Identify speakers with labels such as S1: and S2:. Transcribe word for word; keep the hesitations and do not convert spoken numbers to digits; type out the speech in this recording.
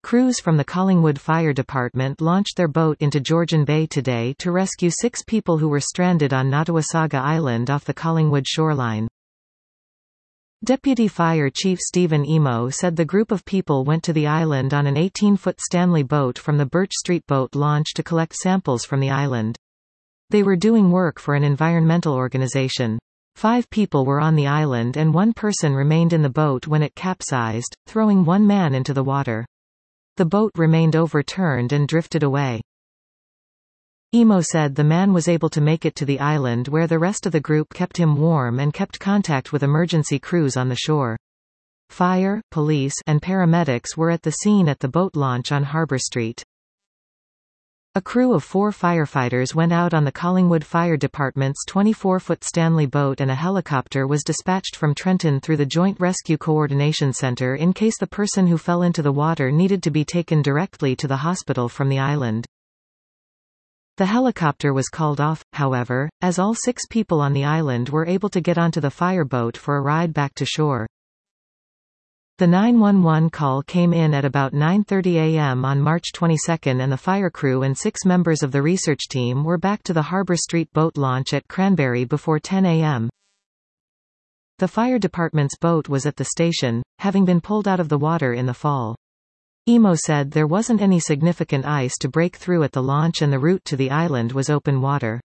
S1: Crews from the Collingwood Fire Department launched their boat into Georgian Bay today to rescue six people who were stranded on Nottawasaga Island off the Collingwood shoreline. Deputy Fire Chief Stephen Emo said the group of people went to the island on an eighteen-foot Stanley boat from the Birch Street boat launch to collect samples from the island. They were doing work for an environmental organization. Five people were on the island and one person remained in the boat when it capsized, throwing one man into the water. The boat remained overturned and drifted away. Emo said the man was able to make it to the island where the rest of the group kept him warm and kept contact with emergency crews on the shore. Fire, police, and paramedics were at the scene at the boat launch on Harbour Street. A crew of four firefighters went out on the Collingwood Fire Department's twenty-four-foot Stanley boat and a helicopter was dispatched from Trenton through the Joint Rescue Coordination Centre in case the person who fell into the water needed to be taken directly to the hospital from the island. The helicopter was called off, however, as all six people on the island were able to get onto the fireboat for a ride back to shore. The nine one one call came in at about nine thirty a m on March twenty-second and the fire crew and six members of the research team were back to the Harbour Street boat launch at Cranberry before ten a m The fire department's boat was at the station, having been pulled out of the water in the fall. Emo said there wasn't any significant ice to break through at the launch and the route to the island was open water.